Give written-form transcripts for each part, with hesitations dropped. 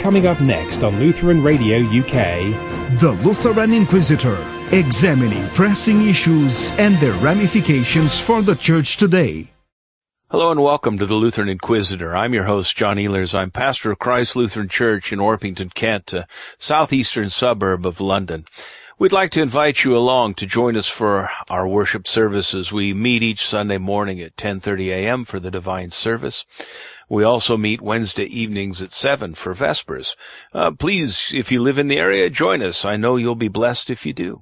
Coming up next on Lutheran Radio UK, The Lutheran Inquisitor, examining pressing issues and their ramifications for the Church today. Hello and welcome to the Lutheran Inquisitor. I'm your host, John Ehlers. I'm pastor of Christ Lutheran Church in Orpington, Kent, a southeastern suburb of London. We'd like to invite you along to join us for our worship services. We meet each Sunday morning at 10:30 a.m. for the divine service. We also meet Wednesday evenings at 7 for Vespers. Please, if you live in the area, join us. I know you'll be blessed if you do.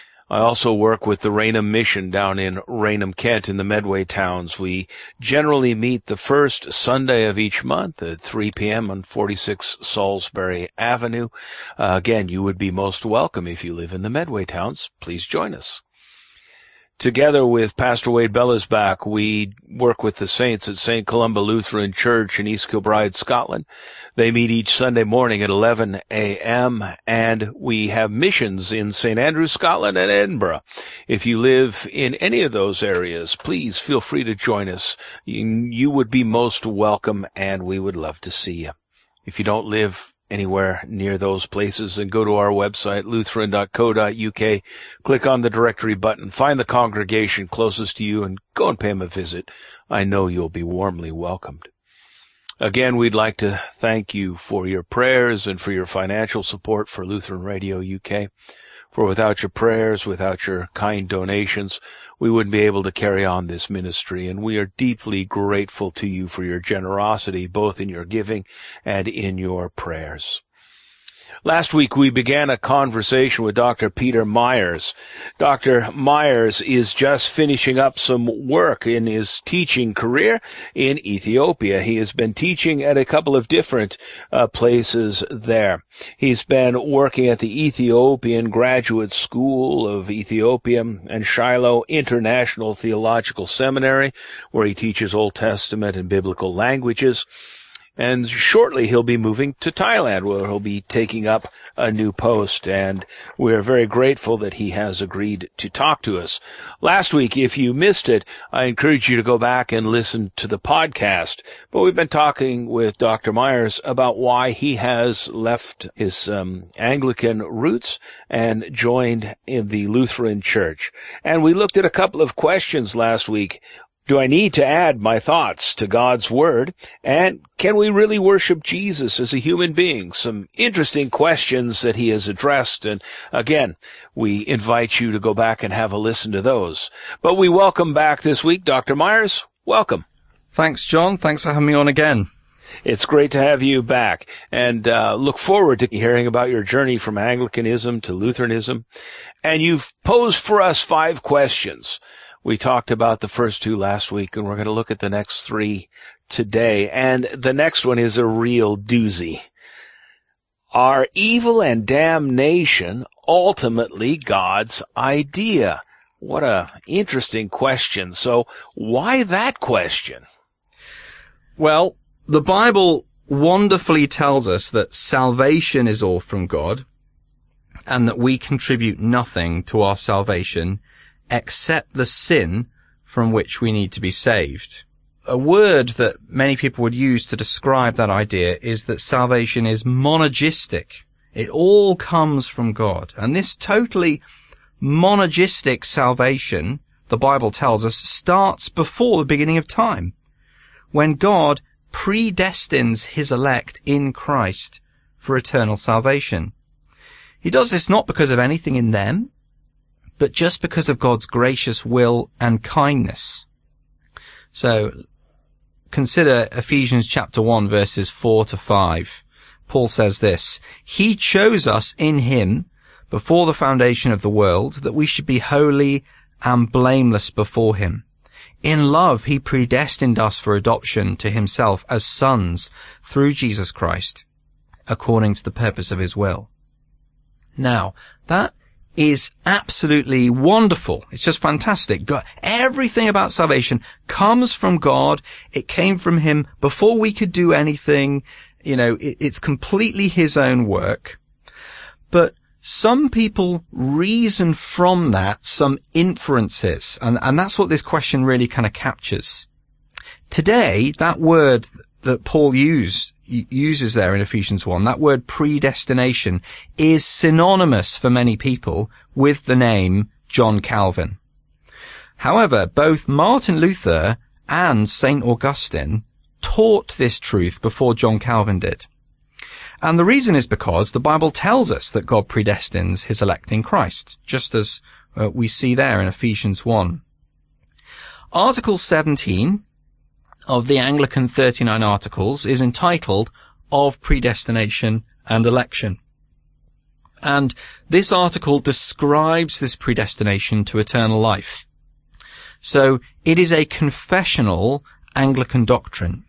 I also work with the Raynham Mission down in Raynham, Kent, in the Medway towns. We generally meet the first Sunday of each month at 3 p.m. on 46 Salisbury Avenue. Again, you would be most welcome if you live in the Medway towns. Please join us. Together with Pastor Wade Bellisbach, we work with the saints at St. Columba Lutheran Church in East Kilbride, Scotland. They meet each Sunday morning at 11 a.m., and we have missions in St. Andrews, Scotland, and Edinburgh. If you live in any of those areas, please feel free to join us. You would be most welcome, and we would love to see you. If you don't live anywhere near those places, then go to our website, lutheran.co.uk, click on the directory button, find the congregation closest to you, and go and pay them a visit. I know you'll be warmly welcomed. Again, we'd like to thank you for your prayers and for your financial support for Lutheran Radio UK. For without your prayers, without your kind donations, we wouldn't be able to carry on this ministry, and we are deeply grateful to you for your generosity, both in your giving and in your prayers. Last week, we began a conversation with Dr. Peter Myers. Dr. Myers is just finishing up some work in his teaching career in Ethiopia. He has been teaching at a couple of different places there. He's been working at the Ethiopian Graduate School of Ethiopia and Shiloh International Theological Seminary, where he teaches Old Testament and biblical languages. And shortly he'll be moving to Thailand, where he'll be taking up a new post, and we're very grateful that he has agreed to talk to us. Last week, if you missed it, I encourage you to go back and listen to the podcast. But we've been talking with Dr. Myers about why he has left his Anglican roots and joined in the Lutheran Church. And we looked at a couple of questions last week. Do I need to add my thoughts to God's Word? And can we really worship Jesus as a human being? Some interesting questions that he has addressed. And again, we invite you to go back and have a listen to those. But we welcome back this week Dr. Myers. Welcome. Thanks, John. Thanks for having me on again. It's great to have you back, and look forward to hearing about your journey from Anglicanism to Lutheranism. And you've posed for us 5 questions. We talked about the first 2 last week, and we're going to look at the next 3 today. And the next one is a real doozy. Are evil and damnation ultimately God's idea? What a interesting question. So why that question? Well, the Bible wonderfully tells us that salvation is all from God, and that we contribute nothing to our salvation except the sin from which we need to be saved. A word that many people would use to describe that idea is that salvation is monergistic. It all comes from God. And this totally monergistic salvation, the Bible tells us, starts before the beginning of time, when God predestines his elect in Christ for eternal salvation. He does this not because of anything in them, but just because of God's gracious will and kindness. So, consider Ephesians chapter 1, verses 4 to 5. Paul says this, He chose us in him before the foundation of the world, that we should be holy and blameless before him. In love, he predestined us for adoption to himself as sons through Jesus Christ, according to the purpose of his will. Now, that is absolutely wonderful. It's just fantastic. God, everything about salvation comes from God. It came from him before we could do anything. You know, it's completely his own work. But some people reason from that some inferences, and that's what this question really kind of captures. Today, that word that Paul uses there in Ephesians 1, that word predestination, is synonymous for many people with the name John Calvin. However, both Martin Luther and St. Augustine taught this truth before John Calvin did. And the reason is because the Bible tells us that God predestines his elect in Christ, just as we see there in Ephesians 1. Article 17 of the Anglican 39 Articles is entitled Of Predestination and Election. And this article describes this predestination to eternal life. So it is a confessional Anglican doctrine.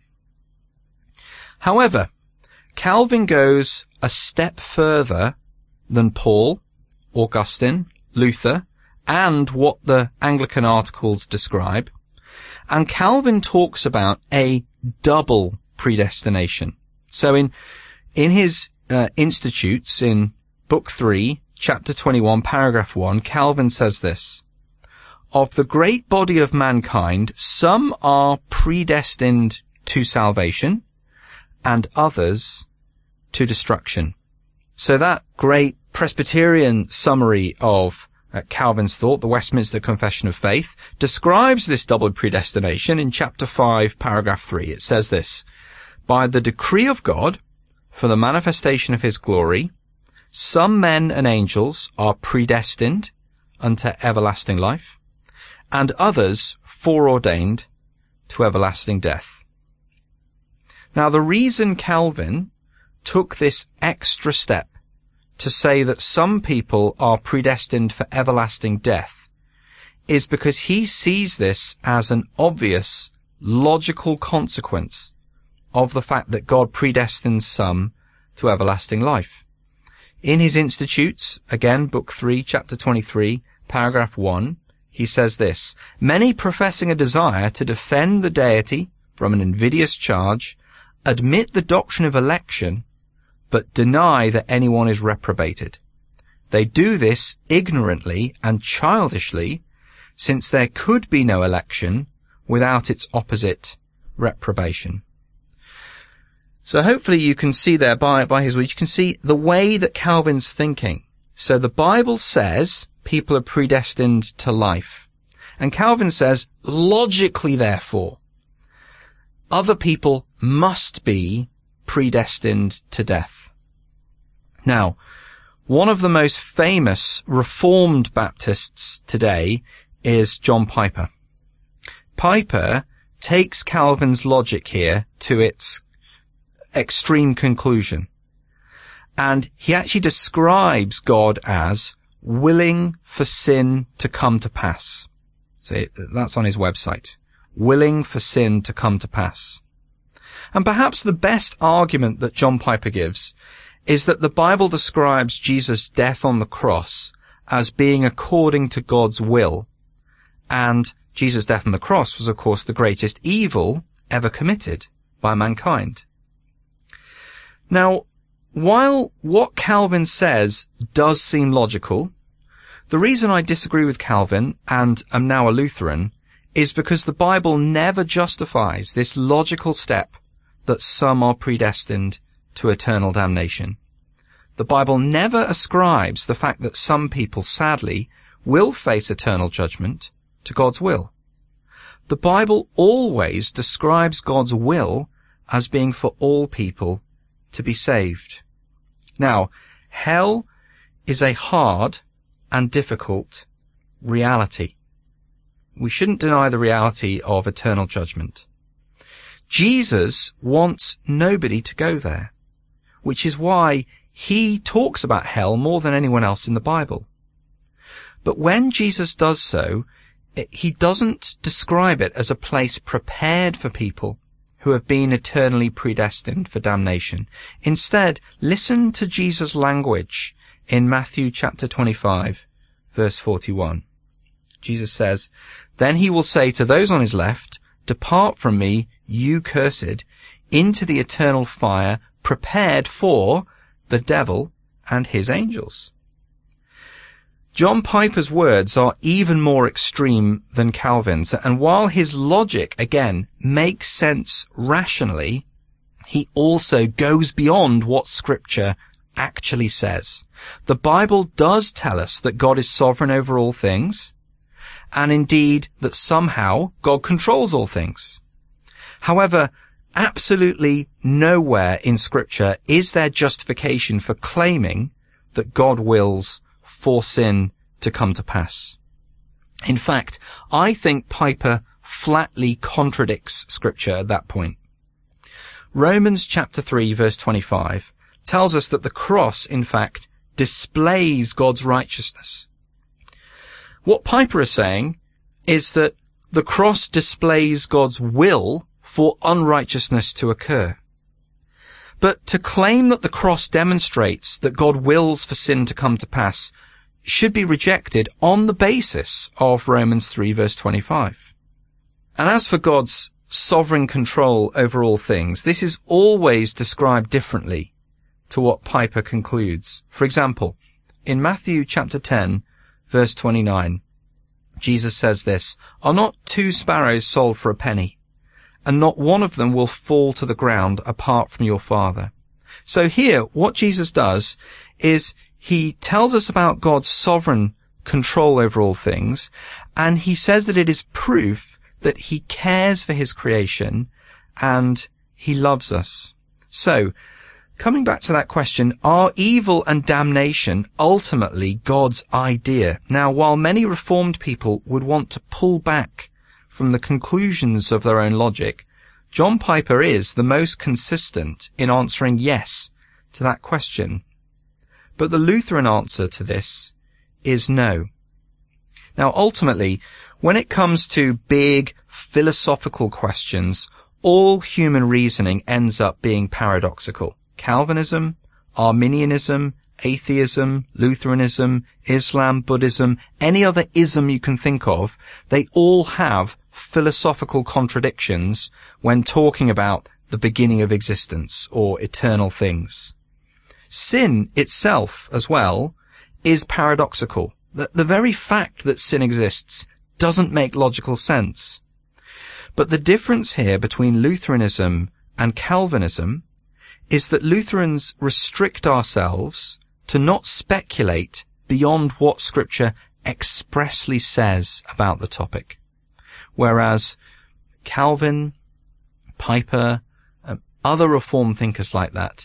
However, Calvin goes a step further than Paul, Augustine, Luther, and what the Anglican articles describe. And Calvin talks about a double predestination. So in his Institutes, in Book 3, Chapter 21, Paragraph 1, Calvin says this: "Of the great body of mankind, some are predestined to salvation, and others to destruction." So that great Presbyterian summary of Calvin's thought, the Westminster Confession of Faith, describes this double predestination in chapter 5, paragraph 3. It says this: "By the decree of God, for the manifestation of his glory, some men and angels are predestined unto everlasting life, and others foreordained to everlasting death." Now, the reason Calvin took this extra step to say that some people are predestined for everlasting death is because he sees this as an obvious, logical consequence of the fact that God predestines some to everlasting life. In his Institutes, again, Book 3, Chapter 23, Paragraph 1, he says this: "Many professing a desire to defend the deity from an invidious charge admit the doctrine of election, but deny that anyone is reprobated. They do this ignorantly and childishly, since there could be no election without its opposite, reprobation." So hopefully you can see there by his words, you can see the way that Calvin's thinking. So the Bible says people are predestined to life. And Calvin says, logically therefore, other people must be predestined to death. Now, one of the most famous Reformed Baptists today is John Piper. Piper takes Calvin's logic here to its extreme conclusion. And he actually describes God as willing for sin to come to pass. So that's on his website. Willing for sin to come to pass. And perhaps the best argument that John Piper gives is that the Bible describes Jesus' death on the cross as being according to God's will. And Jesus' death on the cross was, of course, the greatest evil ever committed by mankind. Now, while what Calvin says does seem logical, the reason I disagree with Calvin and am now a Lutheran is because the Bible never justifies this logical step that some are predestined to eternal damnation. The Bible never ascribes the fact that some people, sadly, will face eternal judgment to God's will. The Bible always describes God's will as being for all people to be saved. Now, hell is a hard and difficult reality. We shouldn't deny the reality of eternal judgment. Jesus wants nobody to go there, which is why he talks about hell more than anyone else in the Bible. But when Jesus does so, he doesn't describe it as a place prepared for people who have been eternally predestined for damnation. Instead, listen to Jesus' language in Matthew chapter 25, verse 41. Jesus says, "Then he will say to those on his left, 'Depart from me, you cursed, into the eternal fire prepared for the devil and his angels.'" John Piper's words are even more extreme than Calvin's, and while his logic, again, makes sense rationally, he also goes beyond what Scripture actually says. The Bible does tell us that God is sovereign over all things, and indeed that somehow God controls all things. However, absolutely nowhere in Scripture is there justification for claiming that God wills for sin to come to pass. In fact, I think Piper flatly contradicts Scripture at that point. Romans chapter 3 verse 25 tells us that the cross, in fact, displays God's righteousness. What Piper is saying is that the cross displays God's will for unrighteousness to occur. But to claim that the cross demonstrates that God wills for sin to come to pass should be rejected on the basis of Romans 3 verse 25. And as for God's sovereign control over all things, this is always described differently to what Piper concludes. For example, in Matthew chapter 10 verse 29, Jesus says this, "Are not 2 sparrows sold for a penny? And not one of them will fall to the ground apart from your Father." So here, what Jesus does is he tells us about God's sovereign control over all things, and he says that it is proof that he cares for his creation and he loves us. So, coming back to that question, are evil and damnation ultimately God's idea? Now, while many Reformed people would want to pull back from the conclusions of their own logic, John Piper is the most consistent in answering yes to that question. But the Lutheran answer to this is no. Now, ultimately, when it comes to big philosophical questions, all human reasoning ends up being paradoxical. Calvinism, Arminianism, atheism, Lutheranism, Islam, Buddhism, any other ism you can think of, they all have philosophical contradictions when talking about the beginning of existence or eternal things. Sin itself, as well, is paradoxical. The very fact that sin exists doesn't make logical sense. But the difference here between Lutheranism and Calvinism is that Lutherans restrict ourselves to not speculate beyond what Scripture expressly says about the topic. Whereas Calvin, Piper, other Reformed thinkers like that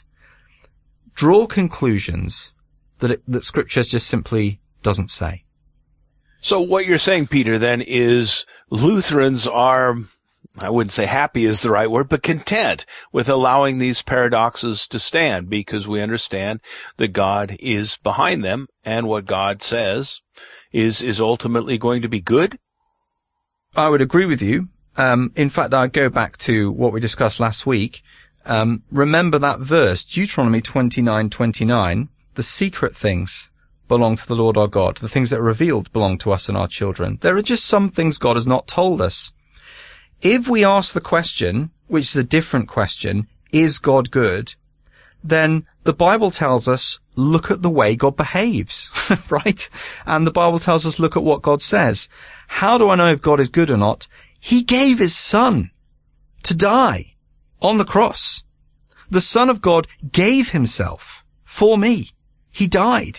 draw conclusions that Scripture just simply doesn't say. So what you're saying, Peter, then, is Lutherans are, I wouldn't say happy is the right word, but content with allowing these paradoxes to stand because we understand that God is behind them and what God says is ultimately going to be good? I would agree with you. In fact, I'd go back to what we discussed last week. Remember that verse, Deuteronomy 29:29, the secret things belong to the Lord our God. The things that are revealed belong to us and our children. There are just some things God has not told us. If we ask the question, which is a different question, is God good? Then the Bible tells us, look at the way God behaves, right? And the Bible tells us, look at what God says. How do I know if God is good or not? He gave his Son to die on the cross. The Son of God gave himself for me. He died.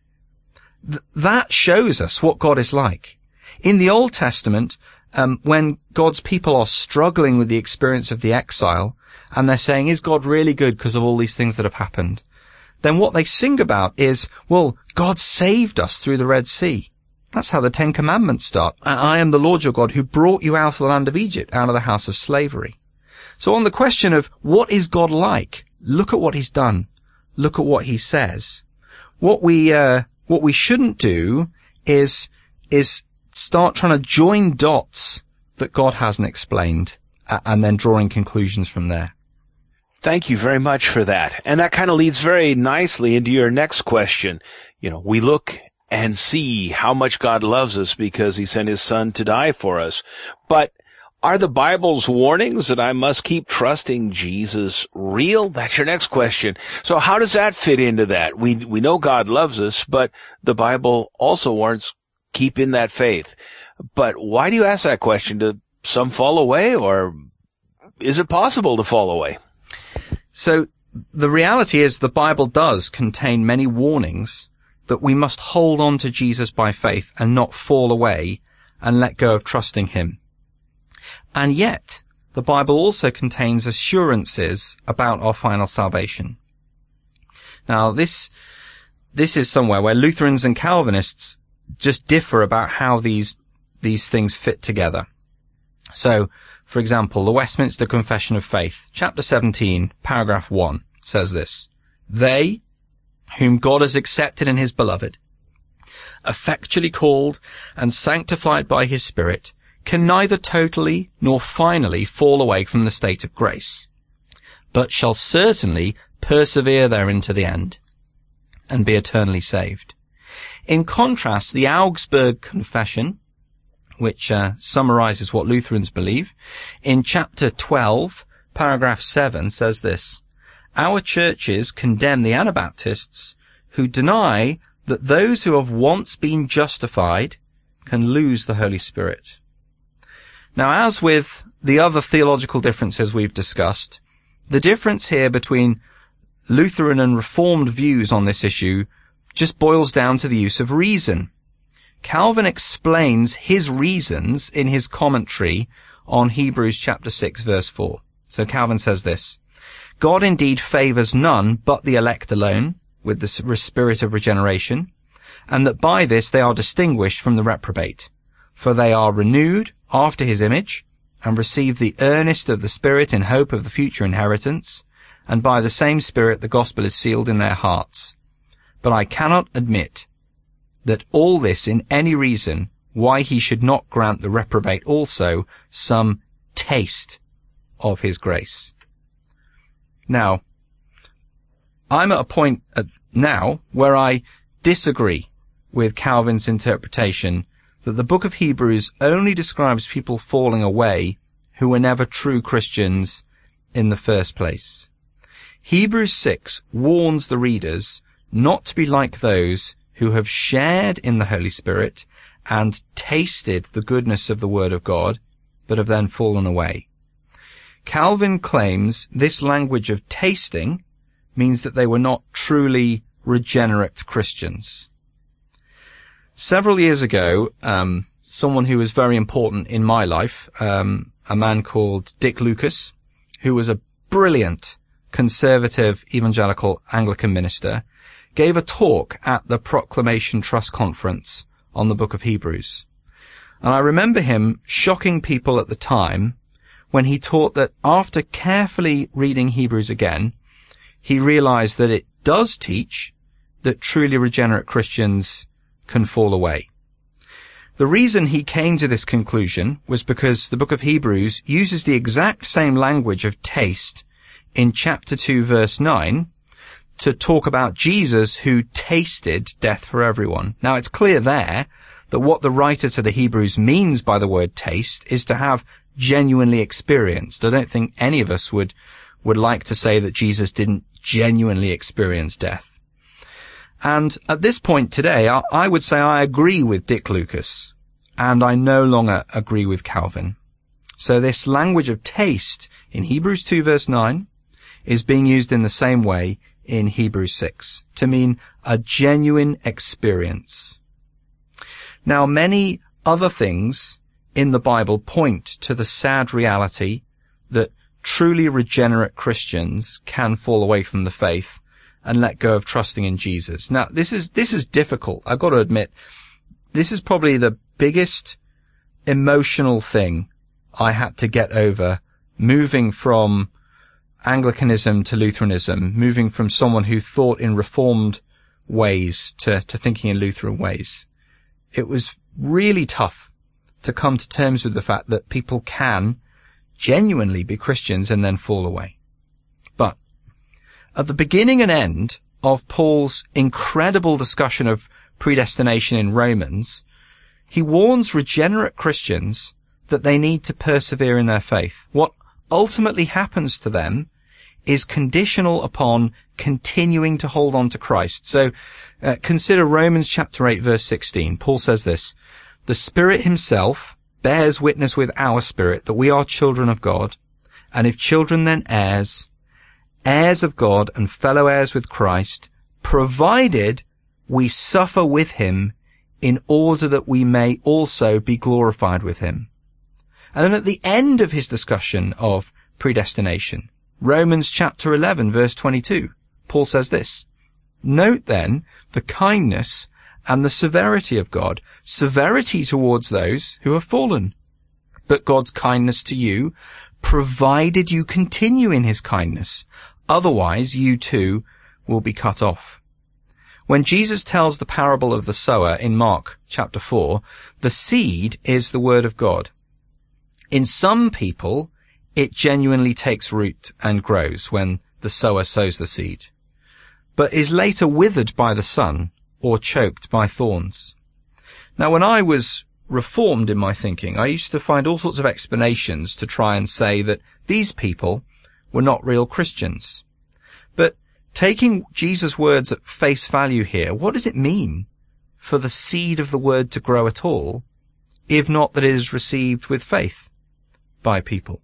That shows us what God is like. In the Old Testament, when God's people are struggling with the experience of the exile, and they're saying, is God really good because of all these things that have happened? Then what they sing about is, well, God saved us through the Red Sea. That's how the 10 Commandments start. I am the Lord your God who brought you out of the land of Egypt, out of the house of slavery. So on the question of what is God like, look at what he's done. Look at what he says. What we shouldn't do is start trying to join dots that God hasn't explained and then drawing conclusions from there. Thank you very much for that. And that kind of leads very nicely into your next question. We look and see how much God loves us because he sent his Son to die for us. But are the Bible's warnings that I must keep trusting Jesus real? That's your next question. So how does that fit into that? We know God loves us, but the Bible also warns keep in that faith. But why do you ask that question? Do some fall away, or is it possible to fall away? So the reality is the Bible does contain many warnings that we must hold on to Jesus by faith and not fall away and let go of trusting him. And yet, the Bible also contains assurances about our final salvation. Now, this is somewhere where Lutherans and Calvinists just differ about how these things fit together. So, for example, the Westminster Confession of Faith, chapter 17, paragraph 1, says this: "They, whom God has accepted in his beloved, effectually called and sanctified by his Spirit, can neither totally nor finally fall away from the state of grace, but shall certainly persevere therein to the end, and be eternally saved." In contrast, the Augsburg Confession, which summarizes what Lutherans believe, in chapter 12, paragraph 7, says this: "Our churches condemn the Anabaptists who deny that those who have once been justified can lose the Holy Spirit." Now, as with the other theological differences we've discussed, the difference here between Lutheran and Reformed views on this issue just boils down to the use of reason. Calvin explains his reasons in his commentary on Hebrews chapter 6 verse 4. So Calvin says this: "God indeed favours none but the elect alone with the spirit of regeneration, and that by this they are distinguished from the reprobate. For they are renewed after his image, and receive the earnest of the Spirit in hope of the future inheritance, and by the same Spirit the gospel is sealed in their hearts. But I cannot admit that all this in any reason why he should not grant the reprobate also some taste of his grace." Now, I'm at a point now where I disagree with Calvin's interpretation that the book of Hebrews only describes people falling away who were never true Christians in the first place. Hebrews 6 warns the readers not to be like those who have shared in the Holy Spirit and tasted the goodness of the Word of God, but have then fallen away. Calvin claims this language of tasting means that they were not truly regenerate Christians. Several years ago, someone who was very important in my life, a man called Dick Lucas, who was a brilliant conservative evangelical Anglican minister, gave a talk at the Proclamation Trust Conference on the book of Hebrews. And I remember him shocking people at the time when he taught that after carefully reading Hebrews again, he realized that it does teach that truly regenerate Christians can fall away. The reason he came to this conclusion was because the book of Hebrews uses the exact same language of taste in chapter 2 verse 9 to talk about Jesus who tasted death for everyone. Now, it's clear there that what the writer to the Hebrews means by the word taste is to have genuinely experienced. I don't think any of us would like to say that Jesus didn't genuinely experience death. And at this point today, I would say I agree with Dick Lucas, and I no longer agree with Calvin. So this language of taste in Hebrews 2 verse 9 is being used in the same way in Hebrews 6 to mean a genuine experience. Now, many other things in the Bible point to the sad reality that truly regenerate Christians can fall away from the faith and let go of trusting in Jesus. Now, this is difficult. I've got to admit, this is probably the biggest emotional thing I had to get over moving from Anglicanism to Lutheranism, moving from someone who thought in Reformed ways to thinking in Lutheran ways. It was really tough to come to terms with the fact that people can genuinely be Christians and then fall away. But at the beginning and end of Paul's incredible discussion of predestination in Romans, he warns regenerate Christians that they need to persevere in their faith. What ultimately happens to them is conditional upon continuing to hold on to Christ. So consider Romans chapter 8 verse 16. Paul says this: "The Spirit himself bears witness with our spirit that we are children of God, and if children then heirs, heirs of God and fellow heirs with Christ, provided we suffer with him in order that we may also be glorified with him. And then at the end of his discussion of predestination, Romans chapter 11, verse 22, Paul says this, "Note then the kindness and the severity of God, severity towards those who have fallen, but God's kindness to you, provided you continue in his kindness. Otherwise, you too will be cut off." When Jesus tells the parable of the sower in Mark chapter 4, the seed is the word of God. In some people, it genuinely takes root and grows when the sower sows the seed, but is later withered by the sun or choked by thorns. Now, when I was reformed in my thinking, I used to find all sorts of explanations to try and say that these people were not real Christians. But taking Jesus' words at face value here, what does it mean for the seed of the word to grow at all, if not that it is received with faith by people?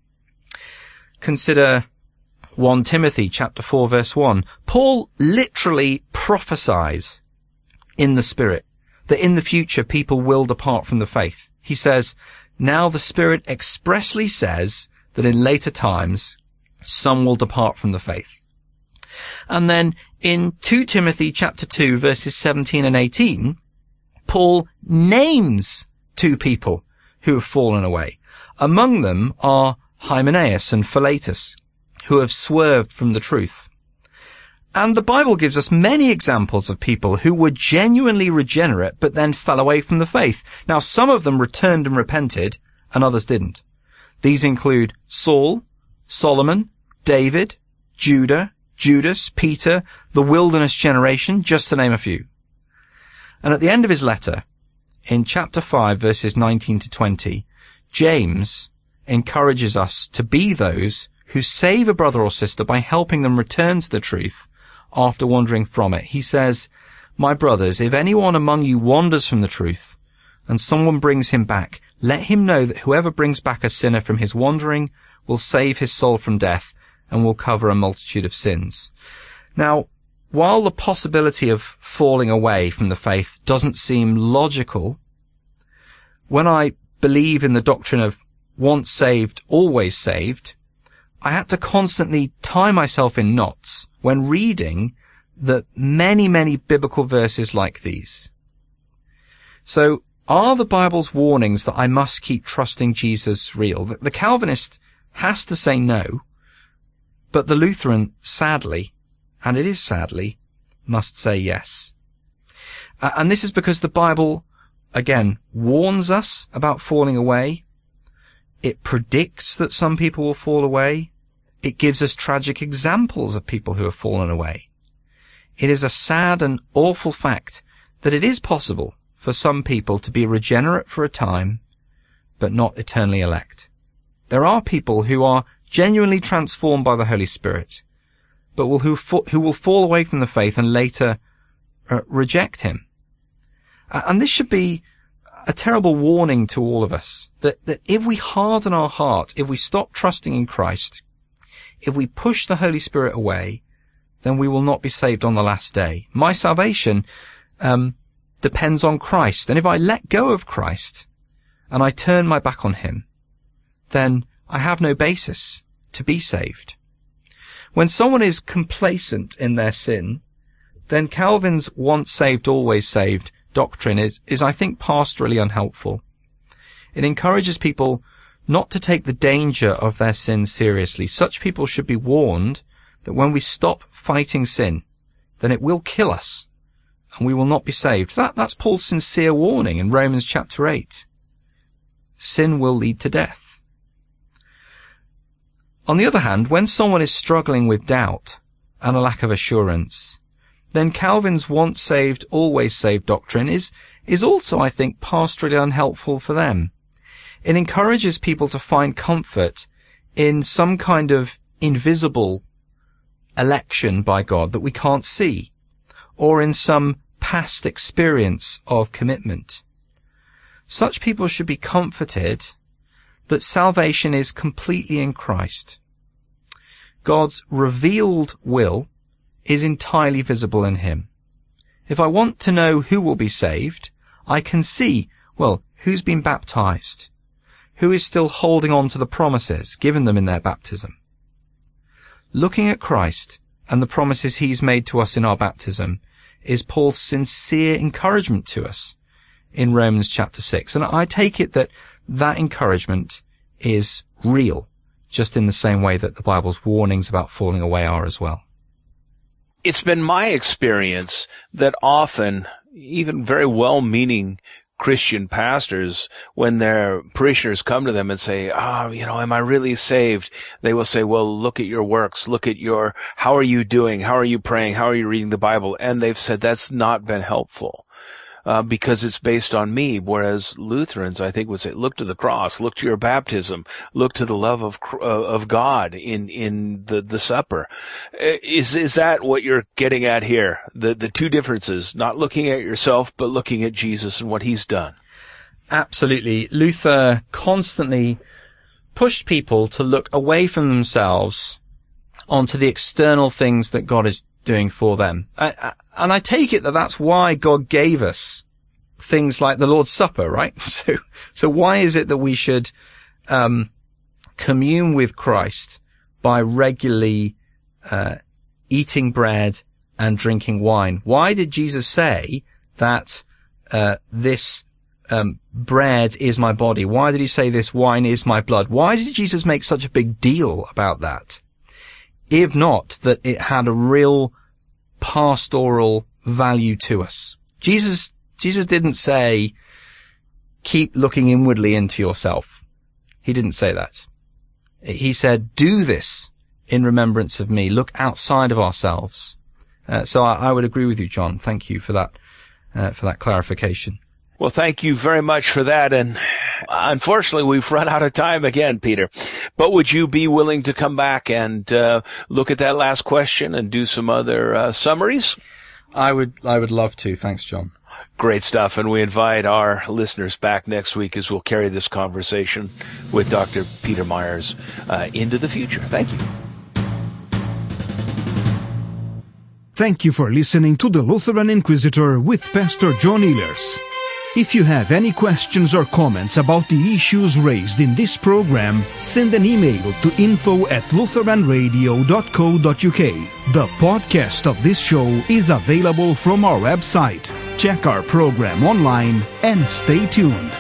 Consider 1 Timothy chapter 4 verse 1. Paul literally prophesies in the Spirit that in the future people will depart from the faith. He says, "Now the Spirit expressly says that in later times some will depart from the faith." And then in 2 Timothy chapter 2 verses 17 and 18, Paul names two people who have fallen away. Among them are Hymenaeus and Philetus, who have swerved from the truth. And the Bible gives us many examples of people who were genuinely regenerate but then fell away from the faith. Now, some of them returned and repented, and others didn't. These include Saul, Solomon, David, Judah, Judas, Peter, the wilderness generation, just to name a few. And at the end of his letter, in chapter 5, verses 19 to 20, James encourages us to be those who save a brother or sister by helping them return to the truth after wandering from it. He says, "My brothers, if anyone among you wanders from the truth, and someone brings him back, let him know that whoever brings back a sinner from his wandering will save his soul from death and will cover a multitude of sins." Now, while the possibility of falling away from the faith doesn't seem logical, when I believe in the doctrine of once saved, always saved, I had to constantly tie myself in knots when reading the many, many biblical verses like these. So, are the Bible's warnings that I must keep trusting Jesus real? The Calvinist has to say no, but the Lutheran, sadly, and it is sadly, must say yes. And this is because the Bible, again, warns us about falling away. It predicts that some people will fall away. It gives us tragic examples of people who have fallen away. It is a sad and awful fact that it is possible for some people to be regenerate for a time, but not eternally elect. There are people who are genuinely transformed by the Holy Spirit, but who will fall away from the faith and later reject him. And this should be a terrible warning to all of us, that if we harden our heart, if we stop trusting in Christ, if we push the Holy Spirit away, then we will not be saved on the last day. My salvation depends on Christ, and if I let go of Christ and I turn my back on him, then I have no basis to be saved. When someone is complacent in their sin, then Calvin's once saved, always saved doctrine is I think, pastorally unhelpful. It encourages people not to take the danger of their sin seriously. Such people should be warned that when we stop fighting sin, then it will kill us, and we will not be saved. That's Paul's sincere warning in Romans chapter 8. Sin will lead to death. On the other hand, when someone is struggling with doubt and a lack of assurance, then Calvin's once saved, always saved doctrine is also, I think, pastorally unhelpful for them. It encourages people to find comfort in some kind of invisible election by God that we can't see, or in some past experience of commitment. Such people should be comforted that salvation is completely in Christ. God's revealed will is entirely visible in him. If I want to know who will be saved, I can see, well, who's been baptized, who is still holding on to the promises given them in their baptism. Looking at Christ and the promises he's made to us in our baptism is Paul's sincere encouragement to us in Romans chapter 6. And I take it that that encouragement is real, just in the same way that the Bible's warnings about falling away are as well. It's been my experience that often, even very well-meaning Christian pastors, when their parishioners come to them and say, am I really saved? They will say, well, look at your works. Look at how are you doing? How are you praying? How are you reading the Bible? And they've said that's not been helpful. Because it's based on me, whereas Lutherans, I think, would say, look to the cross, look to your baptism, look to the love of God in the supper. Is that what you're getting at here? The two differences, not looking at yourself, but looking at Jesus and what he's done. Absolutely. Luther constantly pushed people to look away from themselves onto the external things that God is doing for them. And I take it that that's why God gave us things like the Lord's Supper, right? So why is it that we should commune with Christ by regularly eating bread and drinking wine? Why did Jesus say that this bread is my body? Why did he say this wine is my blood? Why did Jesus make such a big deal about that? If not that it had a real pastoral value to us. Jesus didn't say, keep looking inwardly into yourself. He didn't say that. He said, do this in remembrance of me. Look outside of ourselves. So I would agree with you, John. Thank you for that clarification. Well, thank you very much for that. And unfortunately, we've run out of time again, Peter. But would you be willing to come back and look at that last question and do some other summaries? I would love to. Thanks, John. Great stuff. And we invite our listeners back next week as we'll carry this conversation with Dr. Peter Myers into the future. Thank you. Thank you for listening to the Lutheran Inquisitor with Pastor John Ehlers. If you have any questions or comments about the issues raised in this program, send an email to info@lutheranradio.co.uk. The podcast of this show is available from our website. Check our program online and stay tuned.